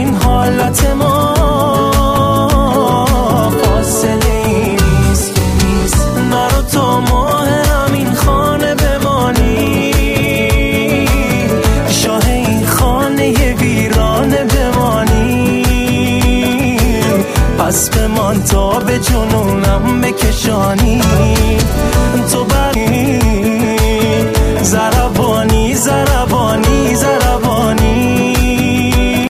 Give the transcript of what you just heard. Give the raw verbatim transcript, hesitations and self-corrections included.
این حالت ما فاصله نیست نیست نرو تا ماهرم این خانه بمانی شاه این خانه ویرانه بمانی پس بمان تا به جنونم بکشانی تو بقیه